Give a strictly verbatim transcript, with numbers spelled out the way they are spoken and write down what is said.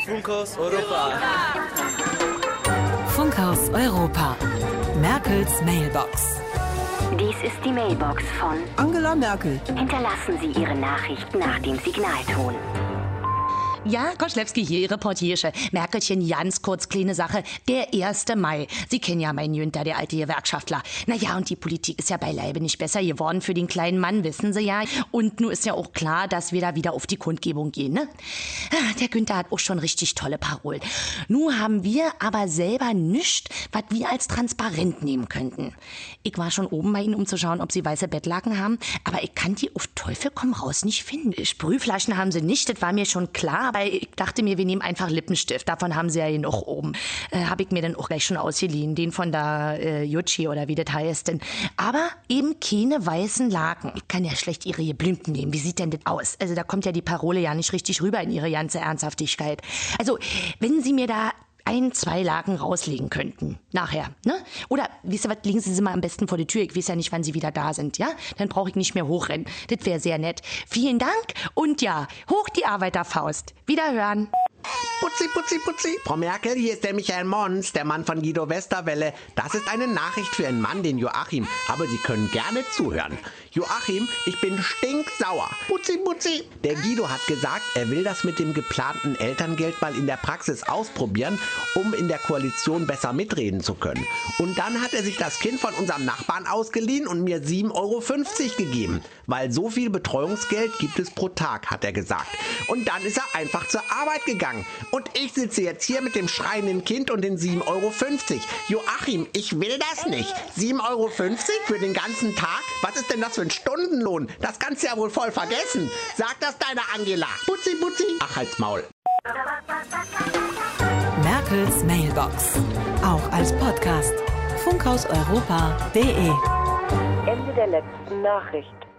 Funkhaus Europa. Funkhaus Europa. Merkels Mailbox. Dies ist die Mailbox von Angela Merkel. Hinterlassen Sie Ihre Nachricht nach dem Signalton. Ja, Koschlewski hier, Reportiersche. Merkelchen, ganz kurz, kleine Sache. Der erste Mai. Sie kennen ja meinen Jünter, der alte Gewerkschaftler. Naja, und die Politik ist ja beileibe nicht besser geworden für den kleinen Mann, wissen Sie ja. Und nun ist ja auch klar, dass wir da wieder auf die Kundgebung gehen, ne? Der Günther hat auch schon richtig tolle Parolen. Nun haben wir aber selber nichts, was wir als transparent nehmen könnten. Ich war schon oben bei Ihnen, um zu schauen, ob Sie weiße Bettlaken haben, aber ich kann die auf Teufel komm raus nicht finden. Sprühflaschen haben Sie nicht, das war mir schon klar, aber ich dachte mir, wir nehmen einfach Lippenstift. Davon haben sie ja noch oben. Äh, Habe ich mir dann auch gleich schon ausgeliehen. Den von der äh, Jutschi oder wie das heißt denn. Aber eben keine weißen Laken. Ich kann ja schlecht ihre Geblümten nehmen. Wie sieht denn das aus? Also da kommt ja die Parole ja nicht richtig rüber in ihre ganze Ernsthaftigkeit. Also, wenn Sie mir da ein, zwei Laken rauslegen könnten. Nachher, ne? Oder, wisst ihr was, legen Sie sie mal am besten vor die Tür. Ich weiß ja nicht, wann Sie wieder da sind, ja? Dann brauche ich nicht mehr hochrennen. Das wäre sehr nett. Vielen Dank und ja, hoch die Arbeiterfaust. Wiederhören. Putzi, putzi, putzi. Frau Merkel, hier ist der Michael Mons, der Mann von Guido Westerwelle. Das ist eine Nachricht für einen Mann, den Joachim. Aber Sie können gerne zuhören. Joachim, ich bin stinksauer. Putzi, putzi. Der Guido hat gesagt, er will das mit dem geplanten Elterngeld mal in der Praxis ausprobieren, um in der Koalition besser mitreden zu können. Und dann hat er sich das Kind von unserem Nachbarn ausgeliehen und mir sieben Euro fünfzig gegeben. Weil so viel Betreuungsgeld gibt es pro Tag, hat er gesagt. Und dann ist er einfach zur Arbeit gegangen. Und ich sitze jetzt hier mit dem schreienden Kind und den sieben Euro fünfzig. Joachim, ich will das nicht. sieben Euro fünfzig für den ganzen Tag? Was ist denn das für ein Stundenlohn? Das kannst du ja wohl voll vergessen. Sag das deiner Angela. Putzi, putzi. Ach, halt's Maul. Merkels Mailbox. Auch als Podcast. funkhauseuropa punkt de Ende der letzten Nachricht.